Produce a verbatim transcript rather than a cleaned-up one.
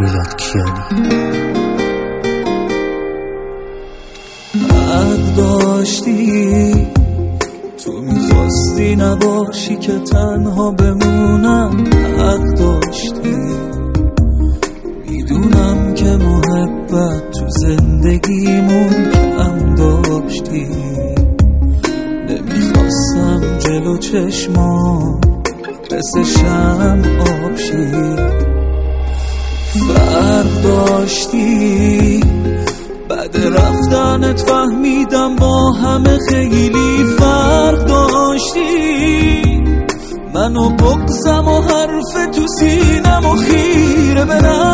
میلاد کیانی. حق داشتی تو میخواستی نباشی که تنها بمونم، حق داشتی میدونم که محبت تو زندگیمون کم داشتی، نمیخواستم جلو چشمام مثل شمع آب شی. فرق داشتی بعد رفتنت فهمیدم با همه خیلی فرق داشتی، منو بغضم و حرف تو سینم و خیره برم